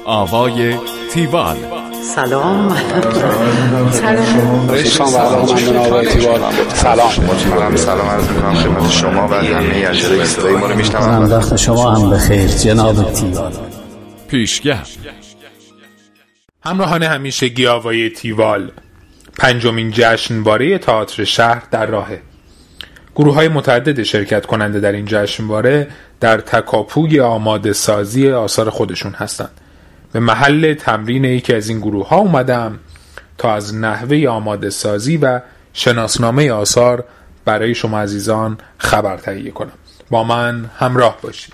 آوای تیوال. سلام. سلام عرض می‌کنم خدمت شما و همه اجرای صدای ما رو میشنوم. وقت شما هم بخیر جناب تیوال. پیشگر. همراهان همیشگی آوای تیوال، 5مین جشنواره تئاتر شهر در راهه. گروه‌های متعدد شرکت کننده در این جشنواره در تکاپوی آماده سازی آثار خودشون هستند. به محل تمرین یکی از این گروه‌ها اومدم تا از نحوه آماده سازی و شناسنامه آثار برای شما عزیزان خبر تهیه کنم. با من همراه باشید.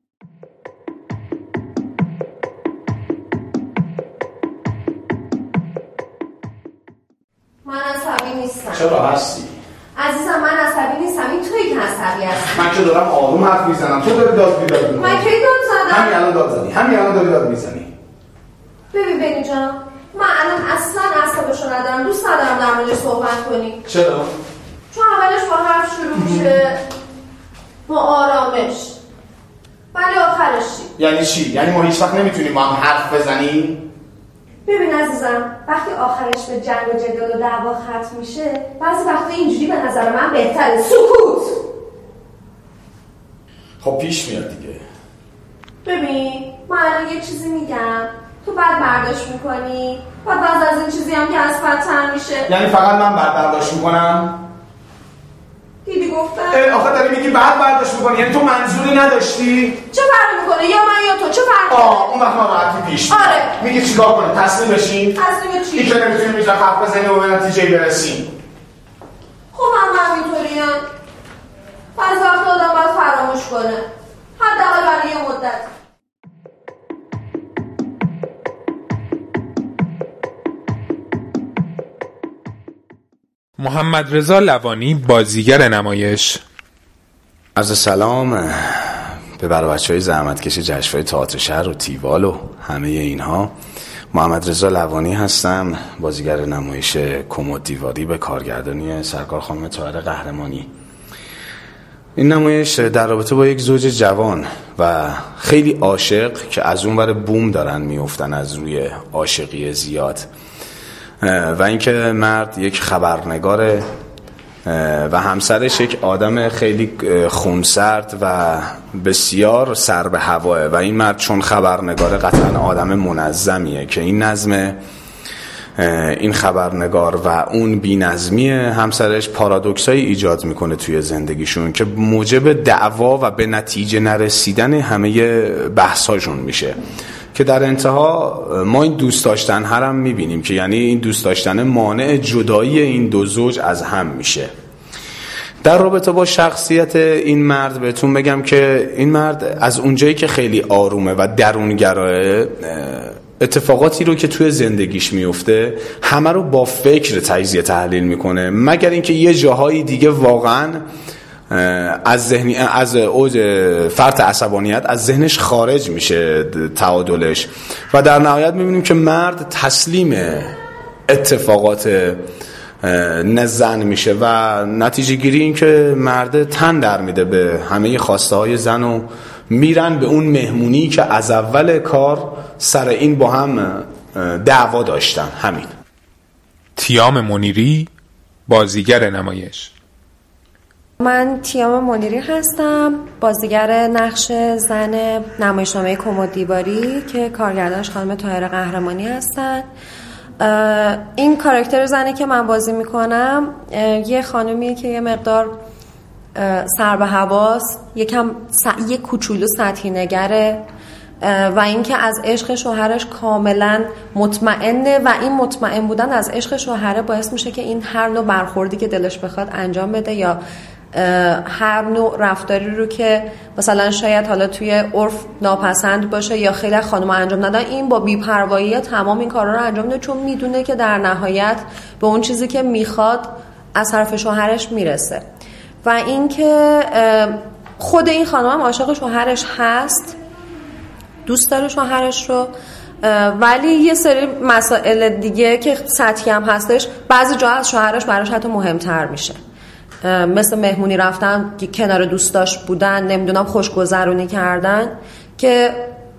من عصبی نیستم. چرا هستی؟ عزیزم من عصبی نیستم، این تویی که عصبی هستی. من که دارم آروم حرف میزنم، تو داری داد می‌زنی. من کی داد زدم؟ همین الان داد زدی، همین الان داری داد میزنی. ببین بنی جان، من الان اصلا اعصابشو ندارم، دوست ندارم در موردش صحبت کنی. چرا؟ چون اولش با حرف شروع میشه، با آرامش، ولی آخرش چی؟ یعنی چی؟ یعنی ما هیچ وقت نمیتونیم با هم حرف بزنیم؟ ببین عزیزم، وقتی آخرش به جنگ و جدال و دعوا ختم میشه، بعضی وقتا اینجوری به نظر من بهتره. سکوت. خب پیش میاد دیگه. ببین من الان یه چیزی میگم، تو بعد برداشت میکنی، بعد بعض از این چیزی هم که از بدتر میشه. یعنی فقط من بعد برداشت میکنم؟ دیدی گفتم؟ آخه داری میگی بعد برداشت میکنی، یعنی تو منظوری نداشتی؟ چه فرقی میکنه؟ یا من یا تو چه فرقی؟ اون وقت ناراحتی پیش میاد. آره. میگی چیکار کنه؟ تسلیم بشین؟ تسلیم چی؟ این که نمیتونیم اینجا حرف بزنیم و به نتیجه برسیم. خب هم همینطوریم. بعضی وقت آدم باید فراموش کنه، حداقل برای یه مدت. محمد رضا لوانی، بازیگر نمایش. عرض سلام به بچه‌های زحمتکش جشنواره تئاتر شهر و تیوال و همه اینها. محمد رضا لوانی هستم، بازیگر نمایش کمد دیواری به کارگردانی سرکار خانم طاهره قهرمانی. این نمایش در رابطه با یک زوج جوان و خیلی عاشق که از اون ور بوم دارن میافتن از روی عاشقی زیاد، و اینکه مرد یک خبرنگاره و همسرش یک آدم خیلی خونسرد و بسیار سر به هواه، و این مرد چون خبرنگاره قطعا آدم منظمیه که این نظم این خبرنگار و اون بی‌نظمی همسرش پارادوکسایی ایجاد میکنه توی زندگیشون که موجب دعوا و به نتیجه نرسیدن همه بحثاشون میشه، که در انتها ما این دوست داشتن هم میبینیم که یعنی این دوست داشتن مانع جدایی این دو زوج از هم میشه. در رابطه با شخصیت این مرد بهتون بگم که این مرد از اونجایی که خیلی آرومه و درونگراه، اتفاقاتی رو که توی زندگیش میفته همه رو با فکر تجزیه تحلیل میکنه، مگر اینکه یه جاهایی دیگه واقعا از اوج فرط عصبانیت از ذهنش خارج میشه تعادلش، و در نهایت میبینیم که مرد تسلیم اتفاقات زن میشه و نتیجه گیری این که مرد تن در میده به همه خواسته های زن و میرن به اون مهمونی که از اول کار سر این با هم دعوا داشتن. همین. تیام منیری، بازیگر نمایش. من تیام منیری هستم، بازیگر نقش زن نمایشنامه کمد دیواری که کارگردانش خانم طاهره قهرمانی هستن. این کاراکتر زنی که من بازی میکنم یه خانومیه که یه مقدار سر به هواست، یه کوچولو سطحی نگره و اینکه از عشق شوهرش کاملا مطمئنه و این مطمئن بودن از عشق شوهره باعث میشه که این هر نوع برخوردی که دلش بخواد انجام بده یا هر نوع رفتاری رو که مثلا شاید حالا توی عرف ناپسند باشه یا خیلی خانم‌ها انجام ندن، این با بی‌پروایی تمام این کارا رو انجام میده، چون میدونه که در نهایت به اون چیزی که میخواد از طرف شوهرش میرسه. و اینکه خود این خانم هم عاشق شوهرش هست، دوست داره شوهرش رو، ولی یه سری مسائل دیگه که سطحی هم هستش بعضی جا از شوهرش براش حتی مهمتر میشه، مثل مهمونی رفتن، کنار دوستاش بودن، نمیدونم خوشگذرونی کردن، که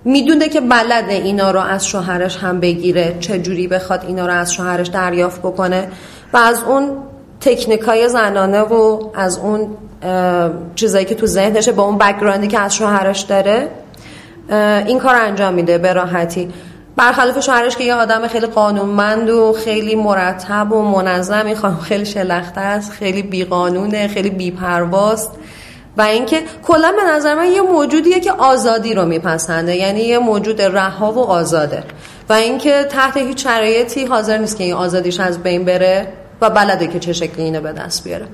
میدونه که بلده اینا رو از شوهرش هم بگیره، چجوری بخواد اینا رو از شوهرش دریافت بکنه و از اون تکنیکای زنانه و از اون چیزایی که تو ذهنشه با اون بک‌گراندی که از شوهرش داره این کار انجام میده به راحتی. برخلاف شوهرش که یه آدم خیلی قانونمند و خیلی مرتب و منظم، این خانم خیلی شلخته است، خیلی بیقانونه، خیلی بی‌پرواست و اینکه کلا به نظر من یه موجودیه که آزادی رو میپسنده، یعنی یه موجود رها و آزاده و اینکه تحت هیچ شرایطی حاضر نیست که این آزادیش از بین بره و بلده که چه شکلی اینو به دست بیاره.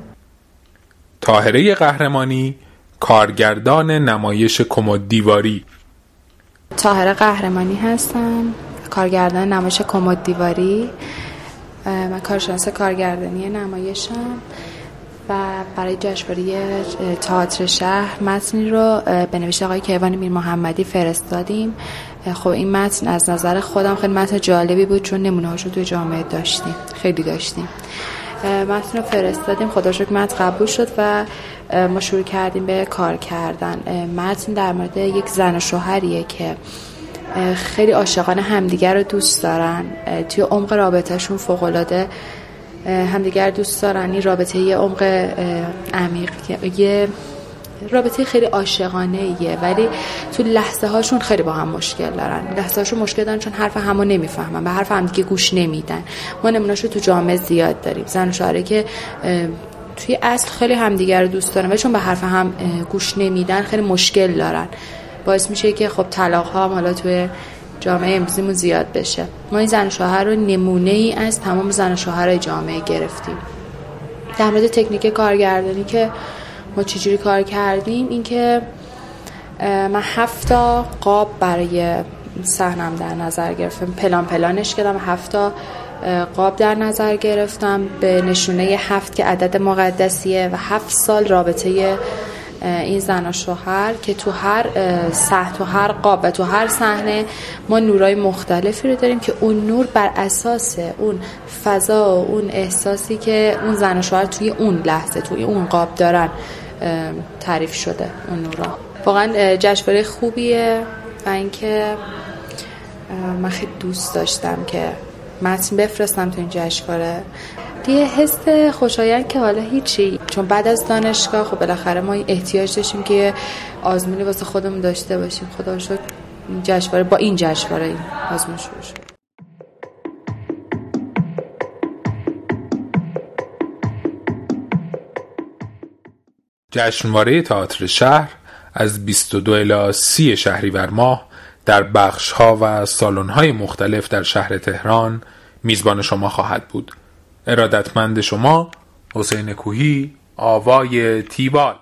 طاهره قهرمانی، کارگردان نمایش کمد دیواری. طاهره قهرمانی هستم، کارگردان نمایش کمد دیواری. من کارشناس کارگردانی نمایشم و برای جشنواره تئاتر شهر متنی رو به نوشته آقای کیوان میر محمدی فرستادیم. خب این متن از نظر خودم خیلی متن جالبی بود چون نمونه‌هاشو توی جامعه داشتیم، خیلی داشتیم. متن رو فرستادیم، خدا شکر متن قبول شد و ما شروع کردیم به کار کردن. متن در مورد یک زن و شوهریه که خیلی عاشقانه همدیگر رو دوست دارن، توی عمق رابطهشون فوق‌العاده همدیگر دوست دارن. این رابطه یه عمق عمیق، یه رابطه خیلی عاشقانه‌ایه ولی تو لحظه هاشون خیلی با هم مشکل دارن. لحظه هاشون مشکل دارن چون حرف همو نمیفهمن، به حرف هم دیگه گوش نمیدن. ما نمونه‌اشو تو جامعه زیاد داریم، زن و شوهری که توی اصل خیلی همدیگر رو دوست دارن ولی چون به حرف هم گوش نمیدن خیلی مشکل دارن، باعث میشه که خب طلاق ها هم حالا توی جامعه امروزیمون زیاد بشه. ما این زن و شوهر رو نمونه‌ای از تمام زن و شوهرای جامعه گرفتیم. در مورد تکنیک کارگردانی که ما چجوری کار کردیم، این که من 7 تا قاب برای صحنم در نظر گرفتم، پلانش کردم، 7 تا قاب در نظر گرفتم به نشونه 7 که عدد مقدسیه و 7 سال رابطه این زن و شوهر که تو هر صحنه، تو هر قاب و تو هر صحنه ما نورای مختلفی رو داریم که اون نور بر اساس اون فضا و اون احساسی که اون زن و شوهر توی اون لحظه توی اون قاب دارن تعریف شده اون نورا. واقعا جشنواره خوبیه و اینکه من خیلی دوست داشتم که متن بفرستم تو این جشنواره. یه حس خوشایند که حالا هیچی، چون بعد از دانشگاه خب بالاخره ما احتیاج داشتیم که آزمونی واسه خودمون داشته باشیم. خدا رو شکر جشنواره با این جشنواره این آزمون شروع شد. جشنواره تئاتر شهر از 22 الی 30 شهریور ماه در بخش‌ها و سالن‌های مختلف در شهر تهران میزبان شما خواهد بود. ارادتمند شما، حسین کوهی، آوای تیوال.